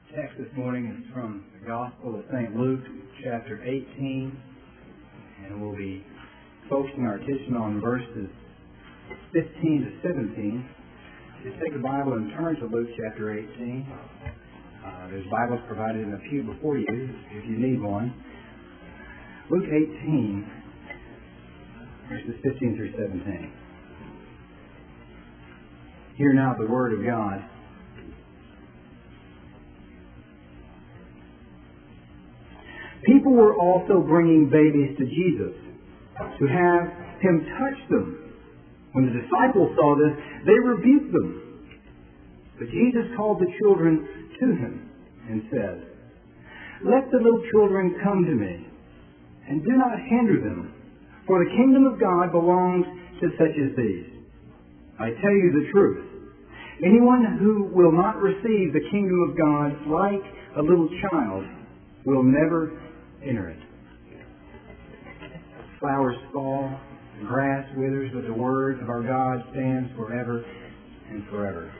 text this morning is from the Gospel of St. Luke, chapter 18, and we'll be focusing our attention on verses 15 to 17. Just take a Bible and turn to Luke chapter 18. There's Bibles provided in the pew before you if you need one. Luke 18, verses 15 through 17. Hear now the Word of God. People were also bringing babies to Jesus to have him touch them. When the disciples saw this, they rebuked them. But Jesus called the children to him and said, "Let the little children come to me, and do not hinder them, for the kingdom of God belongs to such as these. I tell you the truth. Anyone who will not receive the kingdom of God like a little child will never enter it." Flowers fall, the grass withers, but the word of our God stands forever and forever.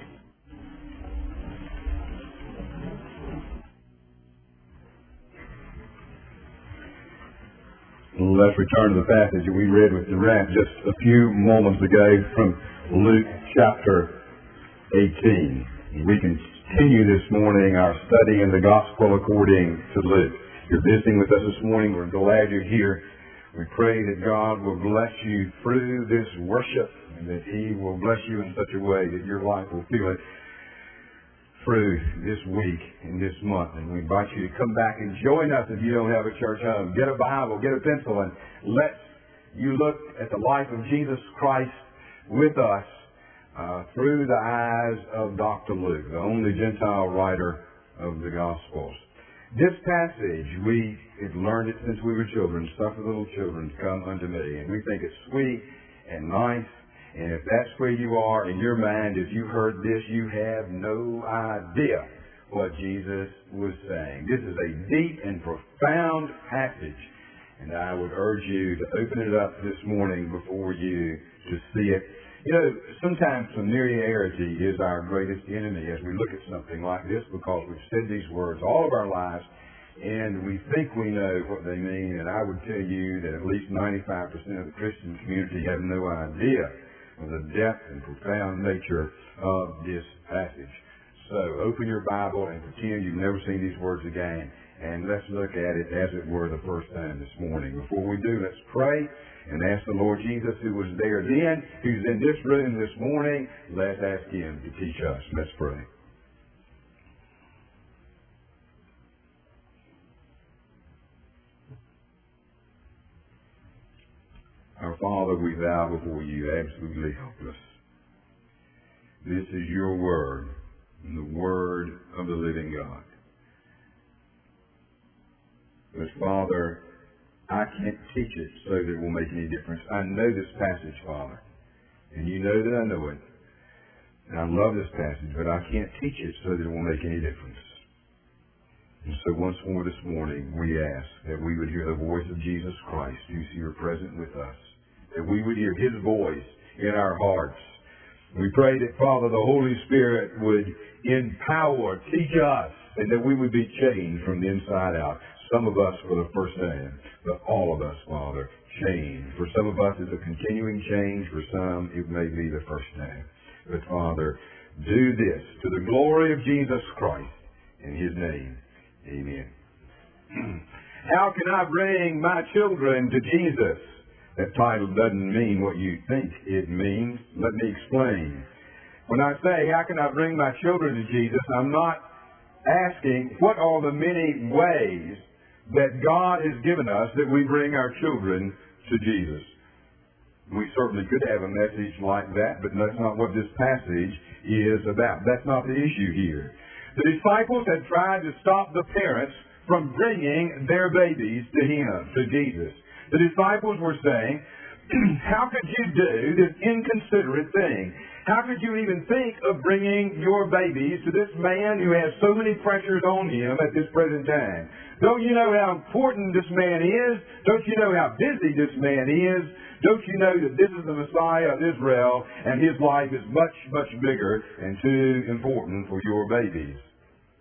Let's return to the passage that we read with Durant just a few moments ago from Luke chapter 18. We continue this morning our study in the Gospel according to Luke. If you're visiting with us this morning, we're glad you're here. We pray that God will bless you through this worship and that He will bless you in such a way that your life will feel it through this week and this month. And we invite you to come back and join us if you don't have a church home. Get a Bible, get a pencil, and let you look at the life of Jesus Christ with us through the eyes of Dr. Luke, the only Gentile writer of the Gospels. This passage, we have learned it since we were children. Suffer little children, come unto me. And we think it's sweet and nice. And if that's where you are in your mind, if you heard this, you have no idea what Jesus was saying. This is a deep and profound passage. And I would urge you to open it up this morning before you to see it. You know, sometimes familiarity is our greatest enemy as we look at something like this, because we've said these words all of our lives and we think we know what they mean. And I would tell you that at least 95% of the Christian community have no idea of the depth and profound nature of this passage. So open your Bible and pretend you've never seen these words again, and let's look at it as it were the first time this morning. Before we do, let's pray and ask the Lord Jesus, who was there then, who's in this room this morning, let's ask Him to teach us. Let's pray. Our Father, we bow before you, absolutely helpless. This is your word, the word of the living God. But Father, I can't teach it so that it will make any difference. I know this passage, Father, and you know that I know it. And I love this passage, but I can't teach it so that it will make any difference. And so once more this morning, we ask that we would hear the voice of Jesus Christ, who's here present with us, that we would hear His voice in our hearts. We pray that, Father, the Holy Spirit would empower, teach us, and that we would be changed from the inside out. Some of us for the first time, but all of us, Father, changed. For some of us, it's a continuing change. For some, it may be the first time. But, Father, do this to the glory of Jesus Christ. In His name, amen. How can I bring my children to Jesus? That title doesn't mean what you think it means. Let me explain. When I say, how can I bring my children to Jesus, I'm not asking what are the many ways that God has given us that we bring our children to Jesus. We certainly could have a message like that, but that's not what this passage is about. That's not the issue here. The disciples had tried to stop the parents from bringing their babies to Him, to Jesus. The disciples were saying, how could you do this inconsiderate thing? How could you even think of bringing your babies to this man who has so many pressures on him at this present time? Don't you know how important this man is? Don't you know how busy this man is? Don't you know that this is the Messiah of Israel and His life is much, much bigger and too important for your babies?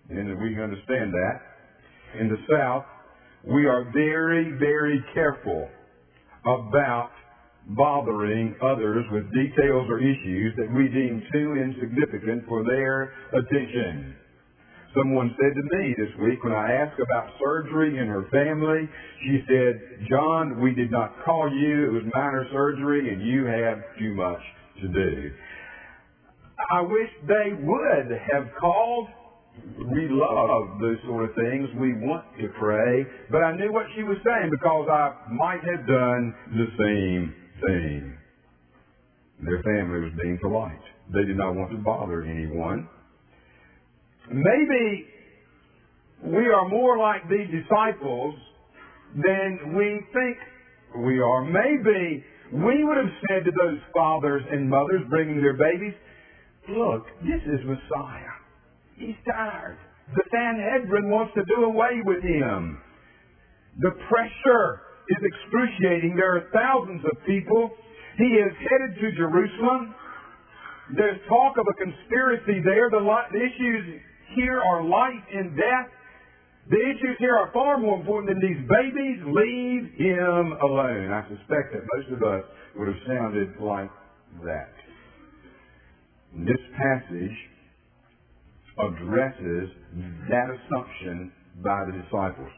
and we understand that. In the South, we are very, very careful about bothering others with details or issues that we deem too insignificant for their attention. Someone said to me this week when I asked about surgery in her family, she said, "John, we did not call you. It was minor surgery and you have too much to do." I wish they would have called. We love those sort of things. We want to pray. But I knew what she was saying because I might have done the same thing. Their family was being polite. They did not want to bother anyone. Maybe we are more like these disciples than we think we are. Maybe we would have said to those fathers and mothers bringing their babies, "Look, this is Messiah. He's tired. The Sanhedrin wants to do away with him. The pressure is excruciating. There are thousands of people. He is headed to Jerusalem. There's talk of a conspiracy there. The issues here are life and death. The issues here are far more important than these babies. Leave him alone." I suspect that most of us would have sounded like that. This passage addresses that assumption by the disciples.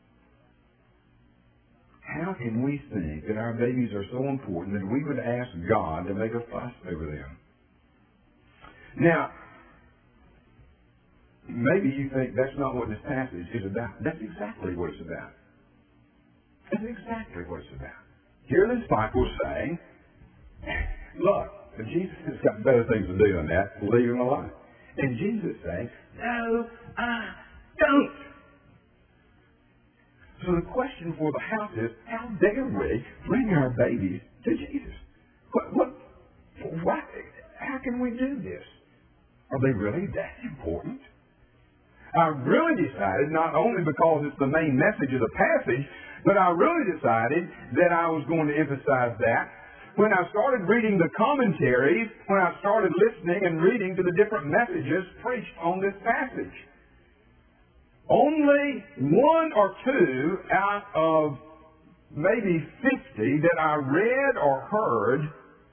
How can we think that our babies are so important that we would ask God to make a fuss over them? Now, maybe you think that's not what this passage is about. That's exactly what it's about. That's exactly what it's about. Here are the disciples saying, "Look, Jesus has got better things to do than that. Leave him alone." And Jesus saying, "No, I don't." So the question for the house is, how dare we bring our babies to Jesus? How can we do this? Are they really that important? I really decided, not only because it's the main message of the passage, but I really decided that I was going to emphasize that when I started reading the commentaries, when I started listening and reading to the different messages preached on this passage. Only one or two out of maybe 50 that I read or heard,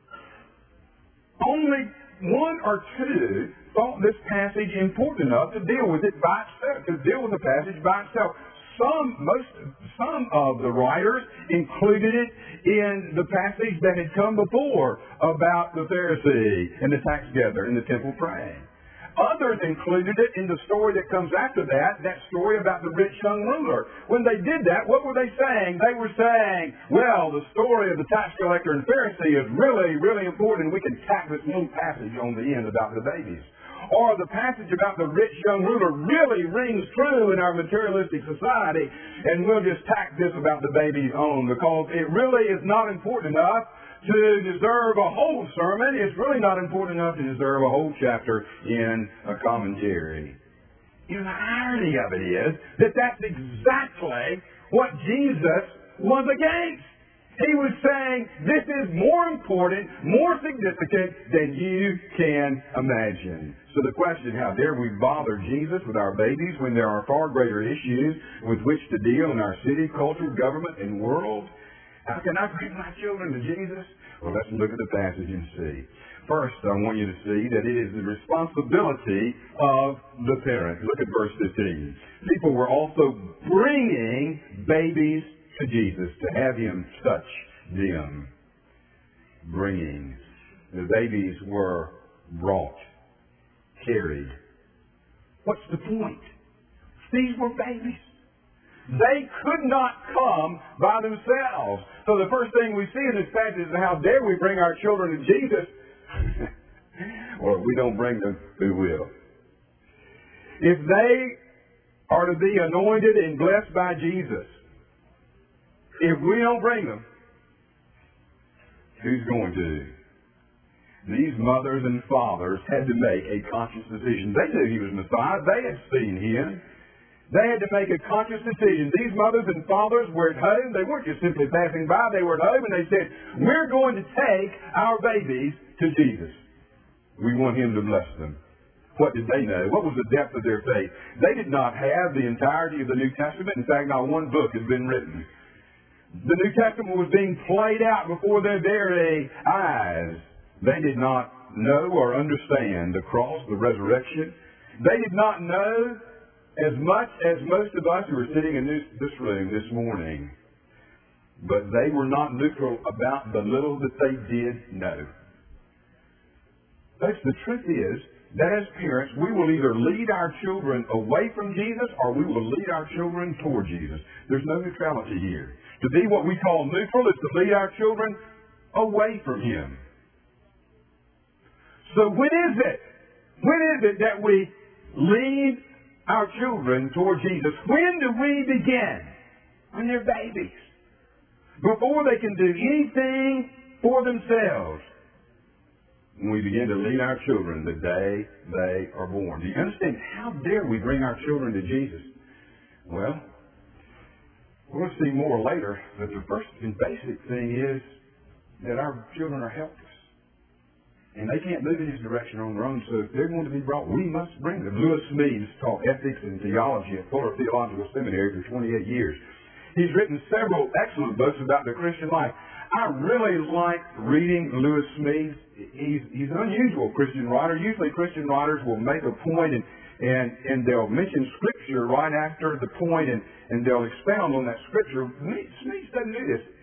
only one or two thought this passage important enough to deal with it by itself, to deal with the passage by itself. Some of the writers included it in the passage that had come before about the Pharisee and the tax gatherer in the temple praying. Others included it in the story that comes after that story about the rich young ruler. When they did that, what were they saying? They were saying, well, the story of the tax collector and Pharisee is really, really important. We can tack this little passage on the end about the babies. Or the passage about the rich young ruler really rings true in our materialistic society, and we'll just tack this about the babies on because it really is not important enough to deserve a whole sermon. It's really not important enough to deserve a whole chapter in a commentary. You know, the irony of it is that that's exactly what Jesus was against. He was saying, this is more important, more significant than you can imagine. So the question, how dare we bother Jesus with our babies when there are far greater issues with which to deal in our city, culture, government, and world? How can I bring my children to Jesus? Well, let's look at the passage and see. First, I want you to see that it is the responsibility of the parent. Look at verse 15. People were also bringing babies to Jesus to have him touch them. Bringing. The babies were brought, carried. What's the point? These were babies. They could not come by themselves. So the first thing we see in this passage is how dare we bring our children to Jesus? Or if we don't bring them, who will? If they are to be anointed and blessed by Jesus, if we don't bring them, who's going to? These mothers and fathers had to make a conscious decision. They knew he was Messiah. They had seen him. They had to make a conscious decision. These mothers and fathers were at home. They weren't just simply passing by. They were at home and they said, we're going to take our babies to Jesus. We want him to bless them. What did they know? What was the depth of their faith? They did not have the entirety of the New Testament. In fact, not one book had been written. The New Testament was being played out before their very eyes. They did not know or understand the cross, the resurrection. They did not know as much as most of us who are sitting in this room this morning. But they were not neutral about the little that they did know. Folks, the truth is that as parents, we will either lead our children away from Jesus or we will lead our children toward Jesus. There's no neutrality here. To be what we call neutral is to lead our children away from Him. So when is it that we lead our children toward Jesus? When do we begin? When they're babies. Before they can do anything for themselves. When we begin to lead our children the day they are born. Do you understand? How dare we bring our children to Jesus? Well, we're going to see more later, but the first and basic thing is that our children are helpless. And they can't move in His direction on their own, so if they're going to be brought, we must bring them. Lewis Smedes taught ethics and theology at Fuller Theological Seminary for 28 years. He's written several excellent books about the Christian life. I really like reading Lewis Smedes. He's an unusual Christian writer. Usually Christian writers will make a point and they'll mention Scripture right after the point and they'll expound on that Scripture. Smedes doesn't do this.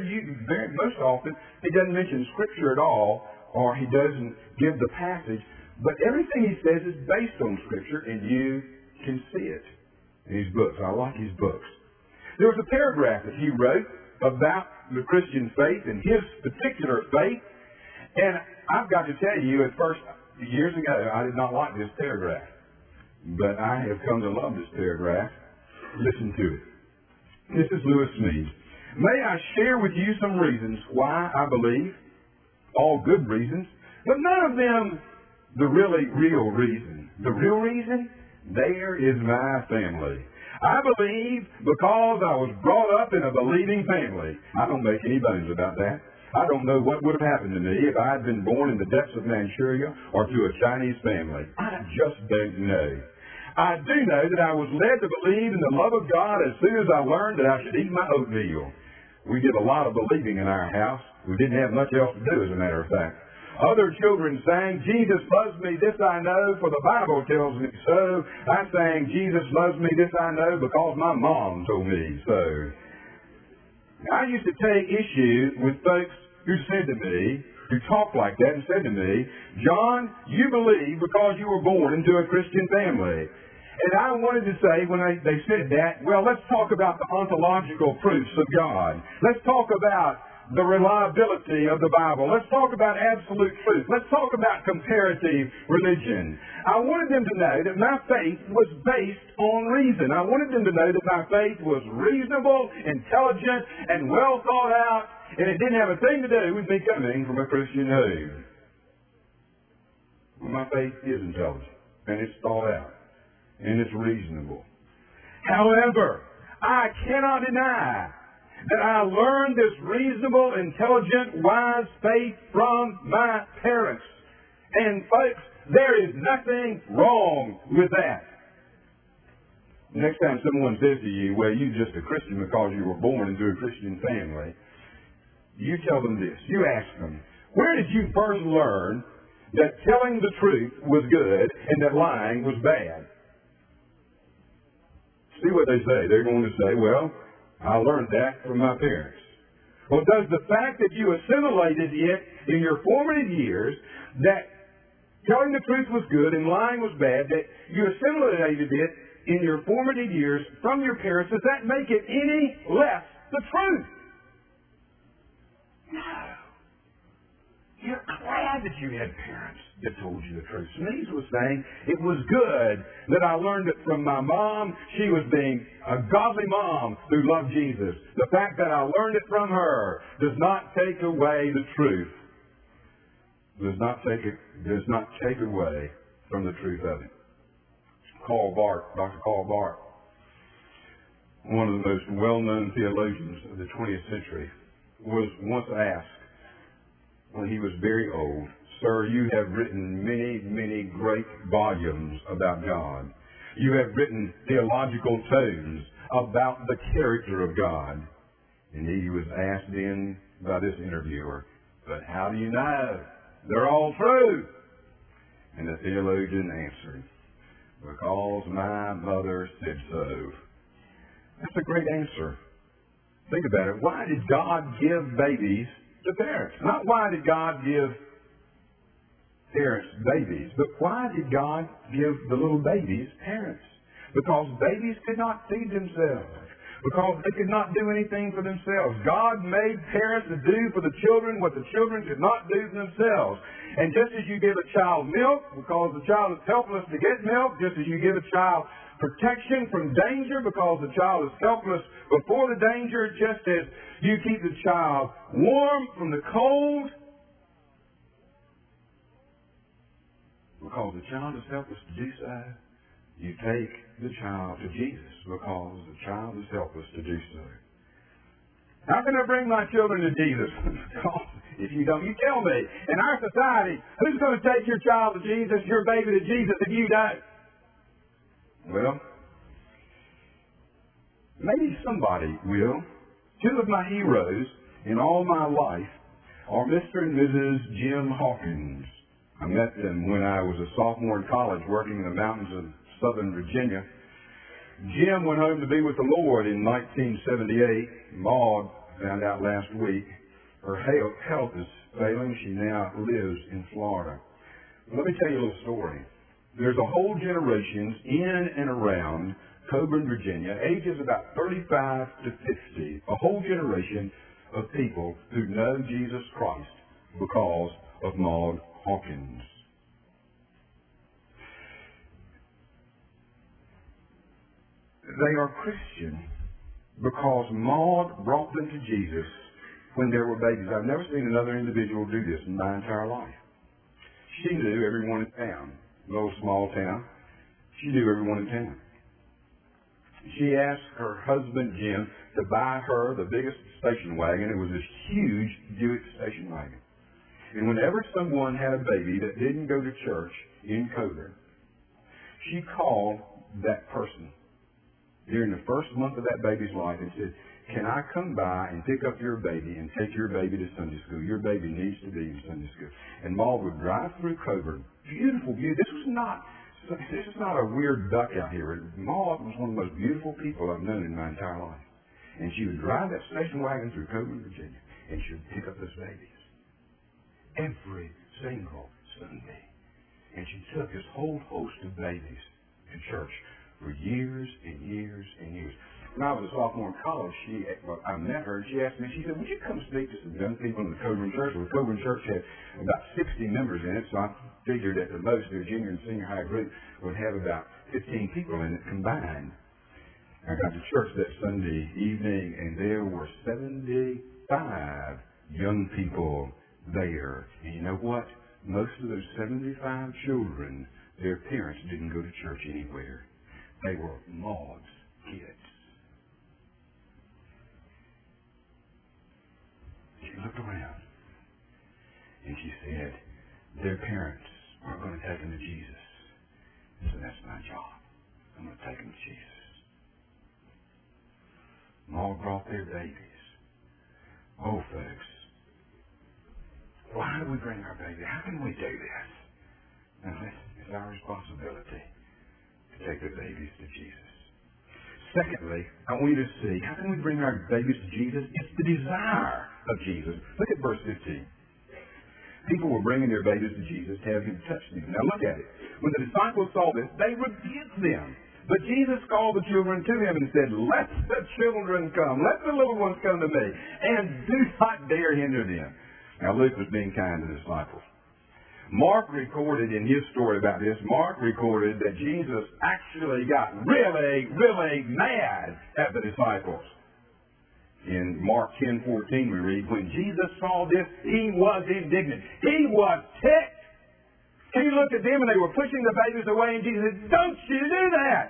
Most often he doesn't mention Scripture at all, or he doesn't give the passage. But everything he says is based on Scripture, and you can see it in his books. I like his books. There was a paragraph that he wrote about the Christian faith and his particular faith. And I've got to tell you, at first, years ago, I did not like this paragraph. But I have come to love this paragraph. Listen to it. This is Lewis Smedes. May I share with you some reasons why I believe, all good reasons, but none of them the really real reason. The real reason? There is my family. I believe because I was brought up in a believing family. I don't make any bones about that. I don't know what would have happened to me if I had been born in the depths of Manchuria or to a Chinese family. I just don't know. I do know that I was led to believe in the love of God as soon as I learned that I should eat my oatmeal. We did a lot of believing in our house. We didn't have much else to do, as a matter of fact. Other children sang, Jesus loves me, this I know, for the Bible tells me so. I sang, Jesus loves me, this I know, because my mom told me so. I used to take issue with folks who said to me, who talked like that and said to me, John, you believe because you were born into a Christian family. And I wanted to say, when they said that, well, let's talk about the ontological proofs of God. Let's talk about the reliability of the Bible. Let's talk about absolute truth. Let's talk about comparative religion. I wanted them to know that my faith was based on reason. I wanted them to know that my faith was reasonable, intelligent, and well thought out, and it didn't have a thing to do with me coming from a Christian home. My faith is intelligent, and it's thought out, and it's reasonable. However, I cannot deny that I learned this reasonable, intelligent, wise faith from my parents. And folks, there is nothing wrong with that. Next time someone says to you, well, you're just a Christian because you were born into a Christian family, you tell them this. You ask them, where did you first learn that telling the truth was good and that lying was bad? See what they say. They're going to say, well, I learned that from my parents. Well, does the fact that you assimilated it in your formative years, that telling the truth was good and lying was bad, that you assimilated it in your formative years from your parents, does that make it any less the truth? No. You're glad that you had parents that told you the truth. Smedes was saying it was good that I learned it from my mom. She was being a godly mom who loved Jesus. The fact that I learned it from her does not take away the truth. Does not take away from the truth of it. Dr. Karl Barth, one of the most well-known theologians of the 20th century, was once asked, when he was very old, sir, you have written many, many great volumes about God. You have written theological tomes about the character of God. And he was asked then by this interviewer, but how do you know? They're all true. And the theologian answered, because my mother said so. That's a great answer. Think about it. Why did God give babies to parents? Not why did God give parents babies, but why did God give the little babies parents? Because babies could not feed themselves. Because they could not do anything for themselves. God made parents to do for the children what the children could not do for themselves. And just as you give a child milk because the child is helpless to get milk, just as you give a child protection from danger because the child is helpless before the danger, just as you keep the child warm from the cold because the child is helpless to do so, you take the child to Jesus because the child is helpless to do so. How can I bring my children to Jesus? If you don't, you tell me. In our society, who's going to take your child to Jesus, your baby to Jesus, if you don't? Well, maybe somebody will. Two of my heroes in all my life are Mr. and Mrs. Jim Hawkins. I met them when I was a sophomore in college working in the mountains of Southern Virginia. Jim went home to be with the Lord in 1978. Maud found out last week her health is failing. She now lives in Florida. Let me tell you a little story. There's a whole generation in and around Coburn, Virginia, ages about 35 to 50, a whole generation of people who know Jesus Christ because of Maud Hawkins. They are Christian because Maud brought them to Jesus when they were babies. I've never seen another individual do this in my entire life. She knew everyone in town, a little small town. She knew everyone in town. She asked her husband, Jim, to buy her the biggest station wagon. It was this huge Buick station wagon. And whenever someone had a baby that didn't go to church in Coburn, she called that person during the first month of that baby's life and said, can I come by and pick up your baby and take your baby to Sunday school? Your baby needs to be in Sunday school. And Maud would drive through Coburn. Beautiful view. This is not a weird duck out here. Maud was one of the most beautiful people I've known in my entire life. And she would drive that station wagon through Coburn, Virginia, and she would pick up those babies every single Sunday. And she took this whole host of babies to church for years and years and years. When I was a sophomore in college, I met her, and she asked me, she said, would you come speak to some young people in the Coburn Church? Well, the Coburn Church had about 60 members in it, so I figured at the most their junior and senior high group would have about 15 people in it combined. I got to church that Sunday evening, and there were 75 young people there. And you know what? Most of those 75 children, their parents didn't go to church anywhere. They were Maud's kids. She looked around, and she said, their parents are going to take them to Jesus. So that's my job. I'm going to take them to Jesus. Maud brought their babies. Oh, folks, why do we bring our baby? How can we do this? Now, it's our responsibility to take the babies to Jesus. Secondly, I want you to see, how can we bring our babies to Jesus? It's the desire of Jesus. Look at verse 15. People were bringing their babies to Jesus to have him touch them. Now look at it. When the disciples saw this, they rebuked them. But Jesus called the children to him and said, let the children come. Let the little ones come to me. And do not dare hinder them. Now Luke was being kind to the disciples. Mark recorded in his story about this, Mark recorded that Jesus actually got really, really mad at the disciples. In Mark 10:14 we read, when Jesus saw this, he was indignant. He was ticked. He looked at them and they were pushing the babies away, and Jesus said, don't you do that.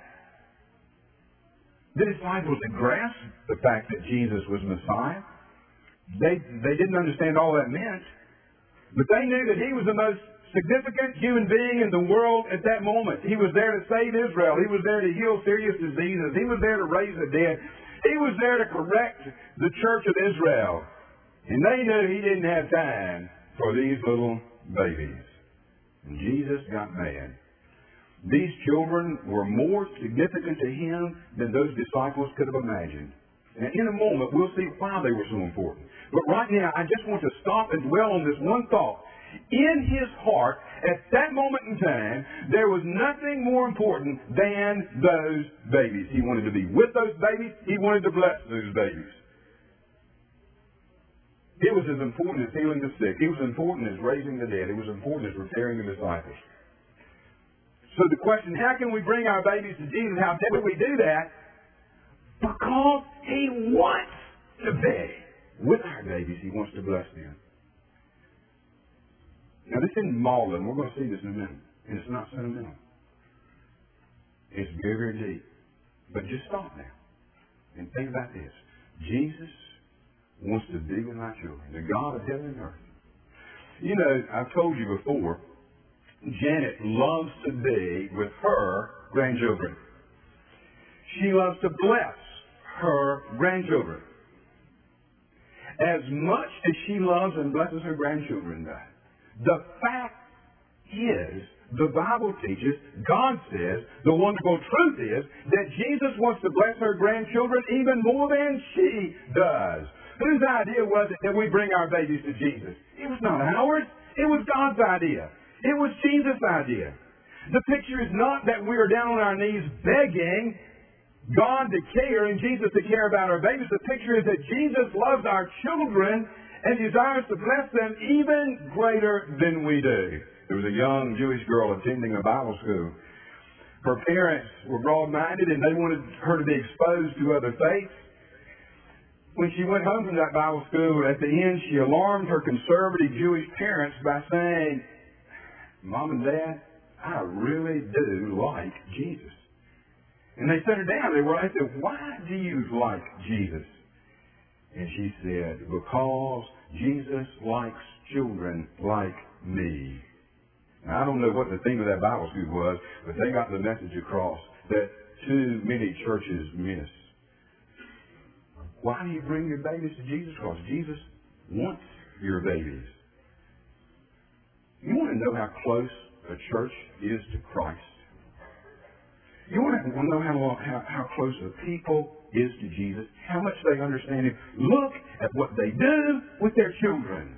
The disciples had grasped the fact that Jesus was Messiah. They didn't understand all that meant. But they knew that he was the most significant human being in the world at that moment. He was there to save Israel. He was there to heal serious diseases. He was there to raise the dead. He was there to correct the church of Israel. And they knew he didn't have time for these little babies. And Jesus got mad. These children were more significant to him than those disciples could have imagined. And in a moment, we'll see why they were so important. But right now, I just want to stop and dwell on this one thought. In his heart, at that moment in time, there was nothing more important than those babies. He wanted to be with those babies. He wanted to bless those babies. It was as important as healing the sick. It was important as raising the dead. It was important as preparing the disciples. So the question, how can we bring our babies to Jesus? How did we do that? Because he wants to be with our babies. He wants to bless them. Now, this isn't maudlin. We're going to see this in a minute. And it's not sentimental. It's very, very deep. But just stop now and think about this. Jesus wants to be with our children, the God of heaven and earth. You know, I've told you before, Janet loves to be with her grandchildren. She loves to bless her grandchildren. As much as she loves and blesses her grandchildren, though, the fact is, the Bible teaches, God says, the wonderful truth is that Jesus wants to bless her grandchildren even more than she does. Whose idea was it that we bring our babies to Jesus? It was not ours. It was God's idea. It was Jesus' idea. The picture is not that we are down on our knees begging God to care and Jesus to care about our babies. The picture is that Jesus loves our children and desires to bless them even greater than we do. There was a young Jewish girl attending a Bible school. Her parents were broad-minded and they wanted her to be exposed to other faiths. When she went home from that Bible school, at the end she alarmed her conservative Jewish parents by saying, Mom and Dad, I really do like Jesus. And they sat her down. They said, why do you like Jesus? And she said, because Jesus likes children like me. Now, I don't know what the theme of that Bible school was, but they got the message across that too many churches miss. Why do you bring your babies to Jesus? Because Jesus wants your babies. You want to know how close a church is to Christ? You want to know how close a people is to Jesus, how much they understand Him. Look at what they do with their children.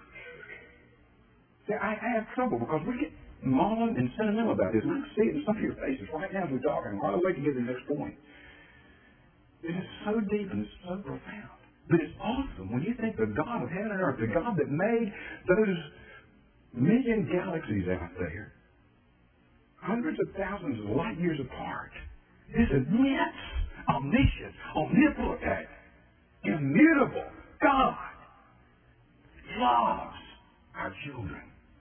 See, I have trouble because we get maudlin and sentimental about this, and I can see it in some of your faces right now as we're talking. Right away to get to the next point. It is so deep and so profound. But it's awesome when you think the God of heaven and earth, the God that made those million galaxies out there, hundreds of thousands of light years apart, this immense, omniscient, omnipotent, immutable God loves our children.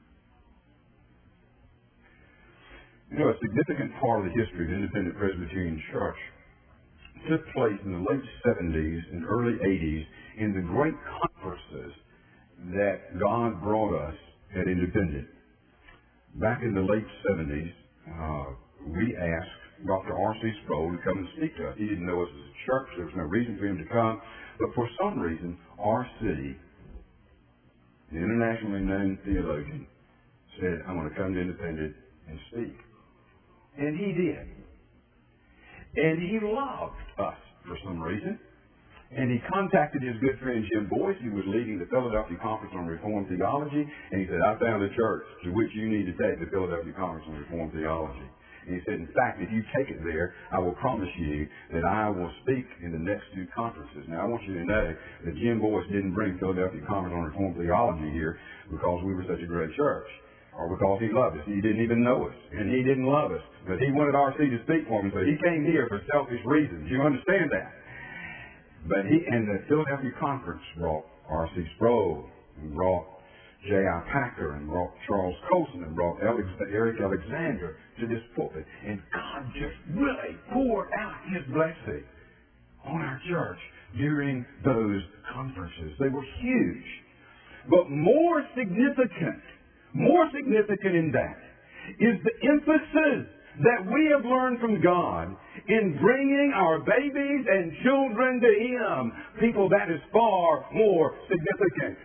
You know, a significant part of the history of the Independent Presbyterian Church took place in the late 70s and early 80s in the great conferences that God brought us at Independent. Back in the late 70s, we asked Dr. R.C. Sproul to come and speak to us. He didn't know us as a church. There was no reason for him to come. But for some reason, R.C., the internationally known theologian, said, I want to come to Independent and speak. And he did. And he loved us for some reason. And he contacted his good friend Jim Boyce, who was leading the Philadelphia Conference on Reformed Theology, and he said, I found a church to which you need to take the Philadelphia Conference on Reformed Theology. And he said, in fact, if you take it there, I will promise you that I will speak in the next two conferences. Now, I want you to know that Jim Boyce didn't bring Philadelphia Conference on Reformed Theology here because we were such a great church, or because he loved us. He didn't even know us, and he didn't love us. But he wanted R.C. to speak for him, so he came here for selfish reasons. You understand that? But the Philadelphia Conference brought R.C. Sproul, and brought J.I. Packer, and brought Charles Colson, and brought Eric Alexander to this pulpit. And God just really poured out His blessing on our church during those conferences. They were huge. But more significant in that is the emphasis that we have learned from God in bringing our babies and children to Him. People, that is far more significant.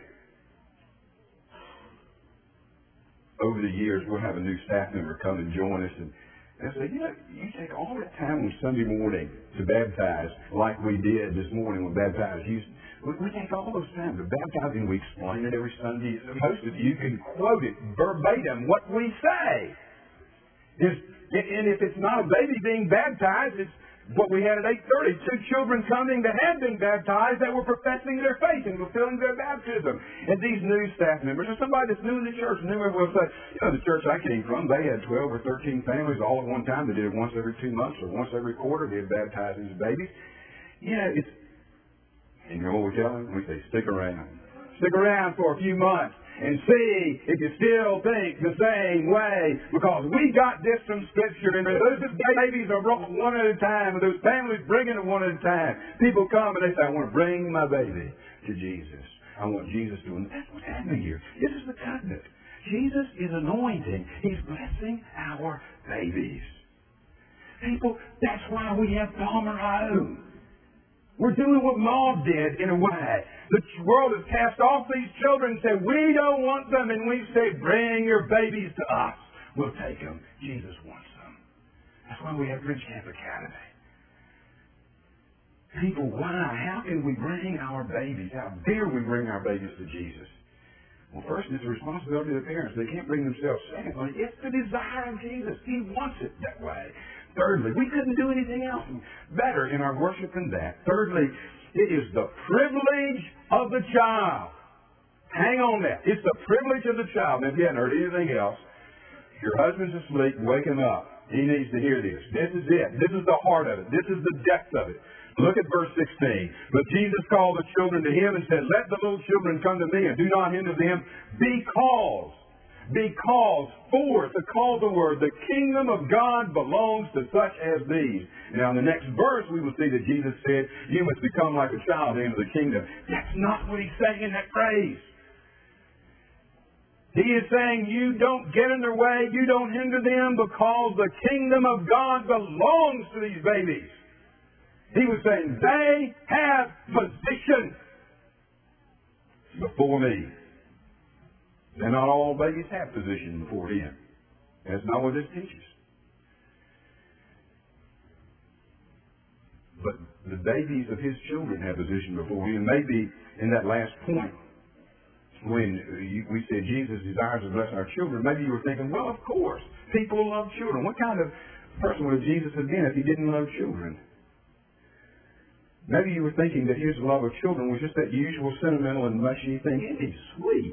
Over the years, we'll have a new staff member come and join us, and they'll say, you take all that time on Sunday morning to baptize, like we did this morning when baptized. We take all those time to baptize, and we explain it every Sunday. Most of you can quote it verbatim, what we say. And if it's not a baby being baptized, it's what we had at 8:30. 2 children coming that had been baptized that were professing their faith and fulfilling their baptism. And these new staff members, or somebody that's new in the church, will say, the church I came from, they had 12 or 13 families all at one time. They did it once every 2 months or once every quarter. They'd baptize these babies. And you know what we tell them? We say, stick around. Stick around for a few months and see if you still think the same way. Because we got this from Scripture, and those babies are brought one at a time, and those families bringing them one at a time. People come and they say, I want to bring my baby to Jesus. I want Jesus to. And that's what's happening here. This is the covenant. Jesus is anointing. He's blessing our babies. People, that's why we have Palmer Home. We're doing what Maud did in a way. The world has cast off these children and said, we don't want them. And we say, bring your babies to us. We'll take them. Jesus wants them. That's why we have Bridge Camp Academy. People, why? How can we bring our babies? How dare we bring our babies to Jesus? Well, first, it's the responsibility of the parents. They can't bring themselves. Secondly, it's the desire of Jesus. He wants it that way. Thirdly, we couldn't do anything else better in our worship than that. Thirdly, it is the privilege of the child. Hang on that. It's the privilege of the child. Now, if you hadn't heard anything else, your husband's asleep, wake him up. He needs to hear this. This is it. This is the heart of it. This is the depth of it. Look at verse 16. But Jesus called the children to Him and said, let the little children come to me and do not hinder them, because the call the word, the kingdom of God belongs to such as these. Now in the next verse we will see that Jesus said, you must become like a child into the kingdom. That's not what He's saying in that phrase. He is saying you don't get in their way, you don't hinder them, because the kingdom of God belongs to these babies. He was saying they have position before me. And not all babies have position before Him. That's not what this teaches. But the babies of His children have position before Him. Maybe in that last point, when we said Jesus desires to bless our children, maybe you were thinking, well, of course, people love children. What kind of person would Jesus have been if He didn't love children? Maybe you were thinking that His love of children was just that usual sentimental and mushy thing. It is sweet.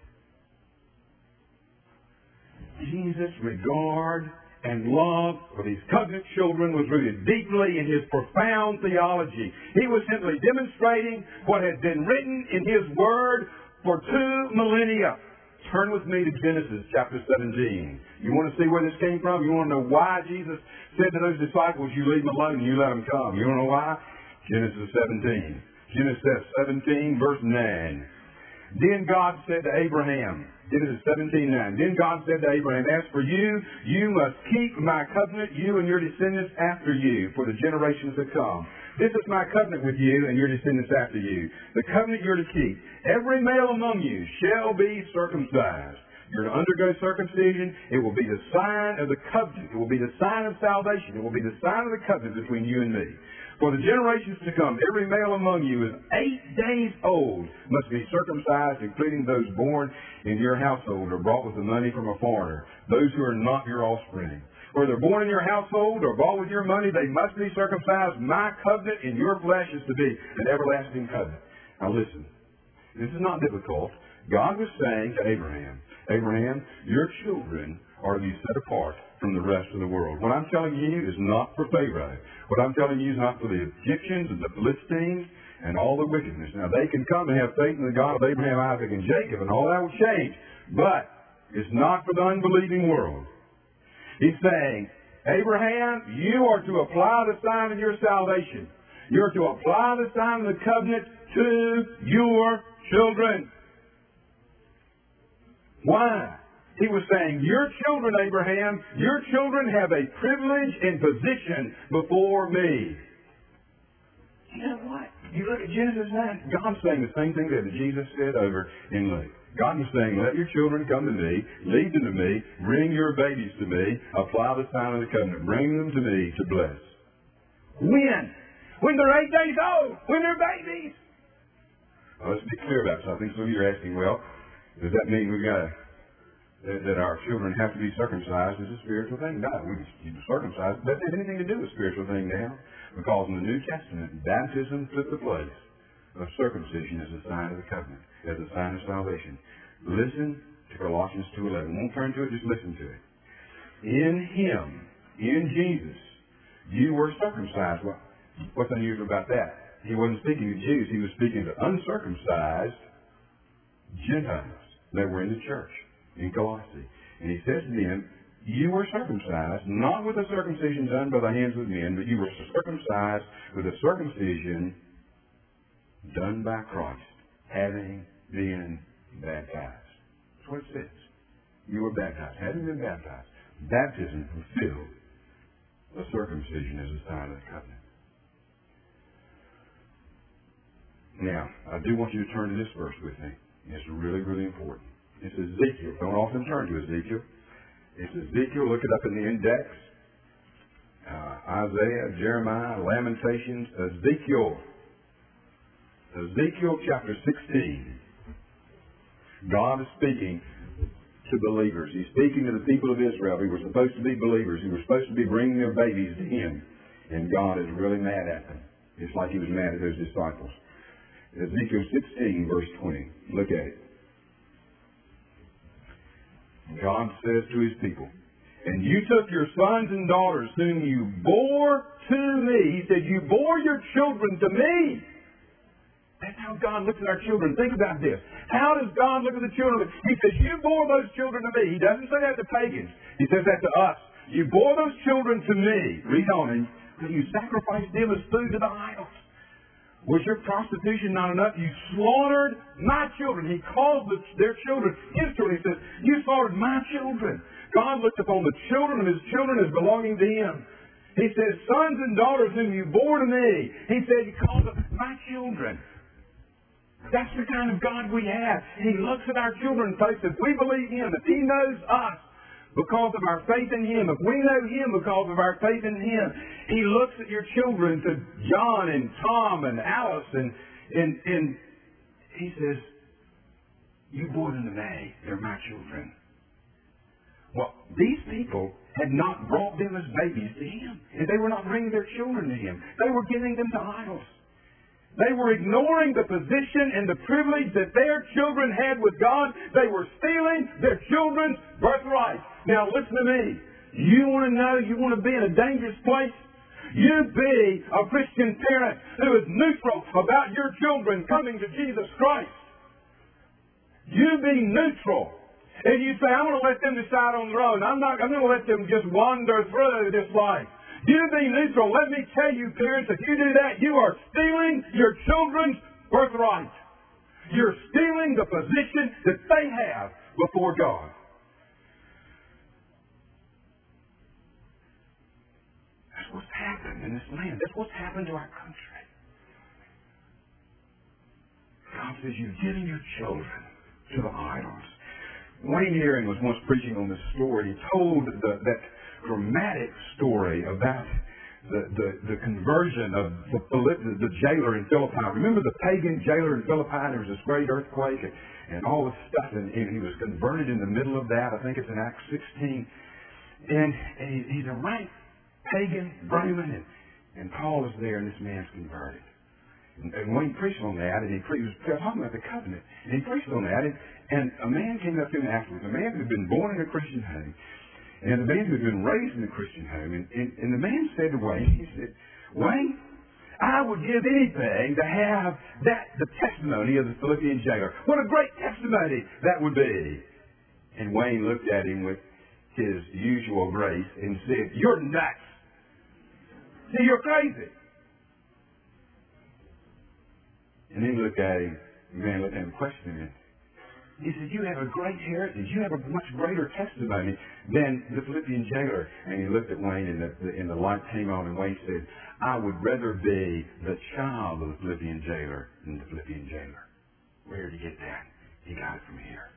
Jesus' regard and love for these covenant children was rooted deeply in His profound theology. He was simply demonstrating what had been written in His Word for 2 millennia. Turn with me to Genesis chapter 17. You want to see where this came from? You want to know why Jesus said to those disciples, you leave them alone and you let them come. You want to know why? Genesis 17. Genesis 17 verse 9. Then God said to Abraham, Genesis 17:9. Then God said to Abraham, as for you, you must keep my covenant, you and your descendants after you, for the generations to come. This is my covenant with you and your descendants after you. The covenant you're to keep. Every male among you shall be circumcised. You're to undergo circumcision. It will be the sign of the covenant. It will be the sign of salvation. It will be the sign of the covenant between you and me. For the generations to come, every male among you is 8 days old must be circumcised, including those born in your household or brought with the money from a foreigner, those who are not your offspring. Whether born in your household or bought with your money, they must be circumcised. My covenant in your flesh is to be an everlasting covenant. Now listen, this is not difficult. God was saying to Abraham, Abraham, your children are to be set apart from the rest of the world. What I'm telling you is not for Pharaoh. What I'm telling you is not for the Egyptians and the Philistines and all the wickedness. Now, they can come and have faith in the God of Abraham, Isaac, and Jacob, and all that will change. But it's not for the unbelieving world. He's saying, Abraham, you are to apply the sign of your salvation. You're to apply the sign of the covenant to your children. Why? He was saying, your children, Abraham, your children have a privilege and position before me. You know what? You look at Genesis 9, God's saying the same thing that Jesus said over in Luke. God was saying, let your children come to me, lead them to me, bring your babies to me, apply the sign of the covenant, bring them to me to bless. When? When they're 8 days old, when they're babies. Well, let's be clear about something. Some of you are asking, well, does that mean we've got that our children have to be circumcised as a spiritual thing? No, we just circumcised. That doesn't have anything to do with spiritual thing now. Because in the New Testament, baptism took the place of circumcision as a sign of the covenant, as a sign of salvation. Listen to Colossians 2:11. Won't turn to it, just listen to it. In Him, in Jesus, you were circumcised. Well, what's unusual about that? He wasn't speaking to Jews. He was speaking to uncircumcised Gentiles that were in the church in Colossae. And he says to them, you were circumcised, not with a circumcision done by the hands of men, but you were circumcised with a circumcision done by Christ, having been baptized. That's what it says. You were baptized, having been baptized. Baptism fulfilled the circumcision as a sign of the covenant. Now, I do want you to turn to this verse with me. It's really, really important. It's Ezekiel. Don't often turn to Ezekiel. It's Ezekiel. Look it up in the index. Isaiah, Jeremiah, Lamentations, Ezekiel. Ezekiel chapter 16. God is speaking to believers. He's speaking to the people of Israel. They were supposed to be believers. They were supposed to be bringing their babies to Him. And God is really mad at them. It's like He was mad at His disciples. Ezekiel 16, verse 20. Look at it. God says to His people, and you took your sons and daughters whom you bore to me. He said, you bore your children to me. That's how God looks at our children. Think about this. How does God look at the children? He says, you bore those children to me. He doesn't say that to pagans. He says that to us. You bore those children to me. Read on. And you sacrificed them as food to the idols. Was your prostitution not enough? You slaughtered my children. He calls their children His children. He says, you slaughtered my children. God looked upon the children of His children as belonging to Him. He says, sons and daughters whom you bore to me. He said, He calls them my children. That's the kind of God we have. He looks at our children and says, if we believe Him, if He knows us because of our faith in Him, if we know Him because of our faith in Him, He looks at your children, to John and Tom and Alice, and He says, you bore them to me. They're my children. Well, these people had not brought them as babies to Him. And they were not bringing their children to Him. They were giving them to idols. They were ignoring the position and the privilege that their children had with God. They were stealing their children's birthright. Now listen to me. You want to know, you want to be in a dangerous place? You be a Christian parent who is neutral about your children coming to Jesus Christ. You be neutral. And you say, I'm going to let them decide on their own. I'm going to let them just wander through this life. You be neutral. Let me tell you, parents, if you do that, you are stealing your children's birthright. You're stealing the position that they have before God. That's what's happened in this land. That's what's happened to our country. God says, you're giving your children to the idols. Wayne Herring was once preaching on this story. He told that dramatic story about the conversion of the jailer in Philippi. Remember the pagan jailer in Philippi? There was this great earthquake and all this stuff, and he was converted in the middle of that. I think it's in Acts 16. And he's a rank pagan Roman, and Paul is there, and this man's converted. And Wayne preached on that, and he was talking about the covenant, and he preached on that, and a man came up to him afterwards, a man who had been born in a Christian home, and a man who had been raised in a Christian home, and the man said to Wayne, he said, Wayne, I would give anything to have the testimony of the Philippian jailer. What a great testimony that would be. And Wayne looked at him with his usual grace and said, you're nuts. See, you're crazy. And then he looked at him, the man looked at him questioning him. He said, you have a great heritage. You have a much greater testimony than the Philippian jailer. And he looked at Wayne, and the light came on, and Wayne said, I would rather be the child of the Philippian jailer than the Philippian jailer. Where did he get that? He got it from here.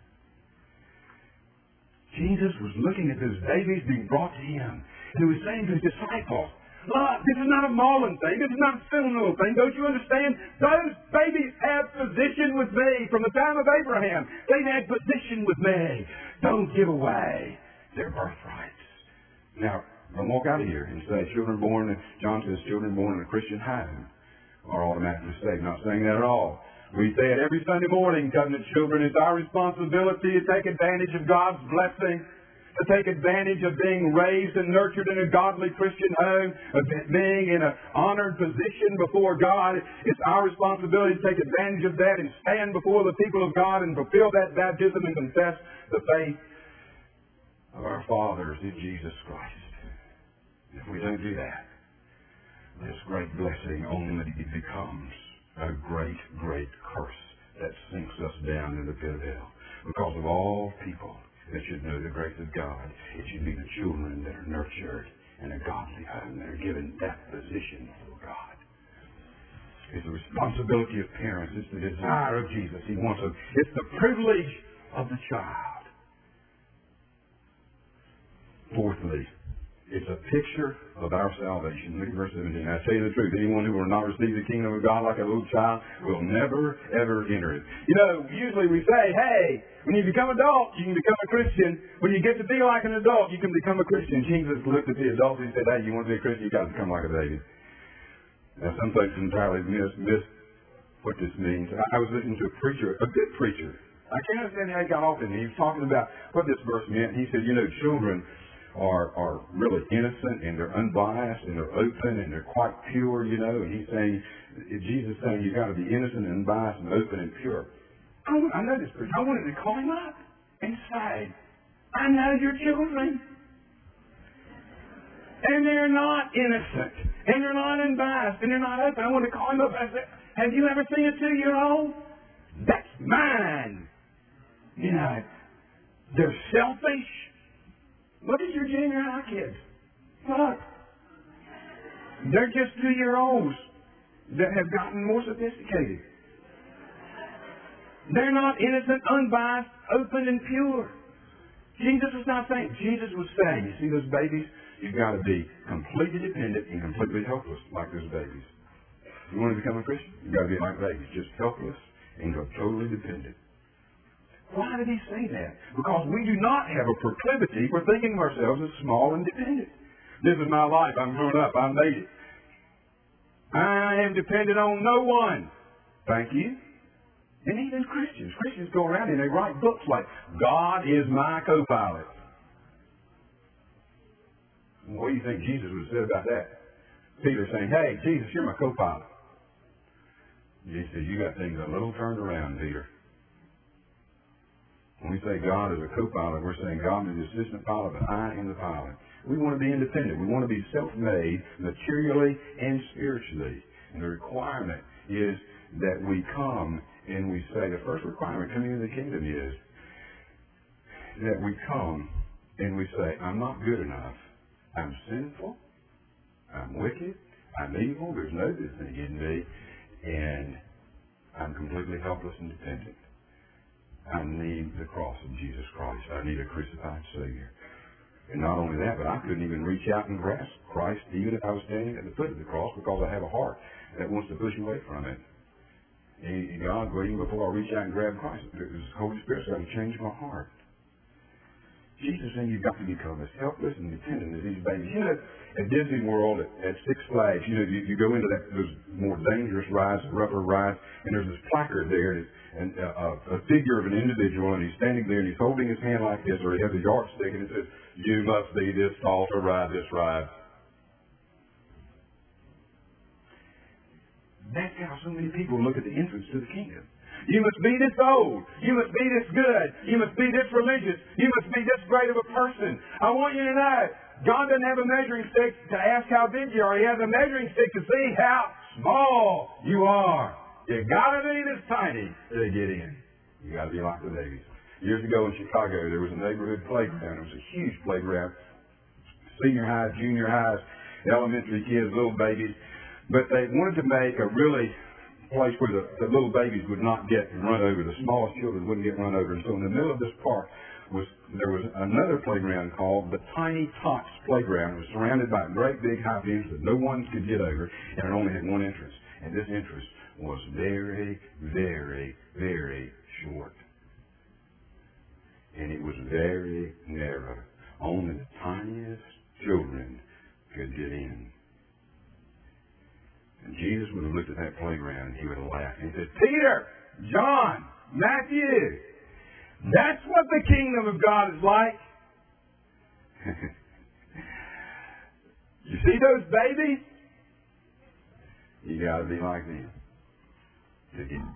Jesus was looking at those babies being brought to him. And he was saying to his disciples, look, this is not a Mullen thing. This is not a seminal thing. Don't you understand? Those babies have position with me from the time of Abraham. They've had position with me. Don't give away their birthrights. Now, don't walk out of here and say children born, John says children born in a Christian home are automatically saved. Not saying that at all. We say it every Sunday morning, covenant children. It's our responsibility to take advantage of God's blessing, to take advantage of being raised and nurtured in a godly Christian home, of being in an honored position before God. It's our responsibility to take advantage of that and stand before the people of God and fulfill that baptism and confess the faith of our fathers in Jesus Christ. If we don't do that, this great blessing only becomes a great, great curse that sinks us down in the pit of hell. Because of all people that should know the grace of God, it should be the children that are nurtured in a godly home, that are given that position before God. It's the responsibility of parents. It's the desire of Jesus. He wants them. It's the privilege of the child. Fourthly, it's a picture of our salvation. Look at verse 17. I tell you the truth, anyone who will not receive the kingdom of God like a little child will never, ever enter it. You know, usually we say, hey, when you become adult, you can become a Christian. When you get to be like an adult, you can become a Christian. Jesus looked at the adults and he said, hey, you want to be a Christian, you got to become like a baby. Now, some folks entirely miss what this means. I was listening to a preacher, a good preacher. I can't understand how he got off it. He was talking about what this verse meant. He said, you know, children are really innocent, and they're unbiased, and they're open, and they're quite pure, you know. And he's saying, Jesus is saying you've got to be innocent and unbiased and open and pure. I know this preacher. I wanted to call him up and say, I know your children. And they're not innocent, and they're not unbiased, and they're not open. I wanted to call him up and say, have you ever seen a 2-year-old? That's mine. You know, they're selfish. Look at your junior high kids. Look. They're just 2-year-olds that have gotten more sophisticated. They're not innocent, unbiased, open, and pure. Jesus was not saying. Jesus was saying, you see those babies? You've got to be completely dependent and completely helpless like those babies. If you want to become a Christian, you've got to be like babies, just helpless and totally dependent. Why did he say that? Because we do not have a proclivity for thinking of ourselves as small and dependent. This is my life. I'm grown up. I made it. I am dependent on no one. Thank you. And even Christians go around and they write books like, God is my co-pilot. What do you think Jesus would have said about that? Peter saying, hey, Jesus, you're my co-pilot. Jesus said, you got things a little turned around, Peter. When we say God is a co-pilot, we're saying God is the assistant pilot, but I am the pilot. We want to be independent. We want to be self-made materially and spiritually. And the requirement is that we come and we say, the first requirement coming into the kingdom is that we come and we say, I'm not good enough. I'm sinful. I'm wicked. I'm evil. There's no good thing in me. And I'm completely helpless and dependent. I need the cross of Jesus Christ. I need a crucified Savior. And not only that, but I couldn't even reach out and grasp Christ even if I was standing at the foot of the cross because I have a heart that wants to push away from it. And God, waiting before I reach out and grab Christ, the Holy Spirit's got to change my heart. Jesus saying you've got to become as helpless and dependent as these babies. You know, at Disney World, at Six Flags, you know, you go into those more dangerous rides, rougher rides, and there's this placard there, and a figure of an individual, and he's standing there, and he's holding his hand like this, or he has a yardstick, and it says, you must be this tall to ride this ride. That's how so many people look at the entrance to the kingdom. You must be this old. You must be this good. You must be this religious. You must be this great of a person. I want you to know, God doesn't have a measuring stick to ask how big you are. He has a measuring stick to see how small you are. You got to be this tiny to get in. You got to be like the babies. Years ago in Chicago, there was a neighborhood playground. It was a huge playground. Senior highs, junior highs, elementary kids, little babies. But they wanted to make a really place where the little babies would not get run over. The smallest children wouldn't get run over. And so in the middle of this park there was another playground called the Tiny Tots Playground. It was surrounded by a great big high fence that no one could get over, and it only had one entrance. And this entrance was very, very, very short. And it was very narrow. Only the tiniest children could get in. And Jesus would have looked at that playground and he would have laughed. And he said, Peter, John, Matthew, that's what the kingdom of God is like. You see those babies? You got to be like them to get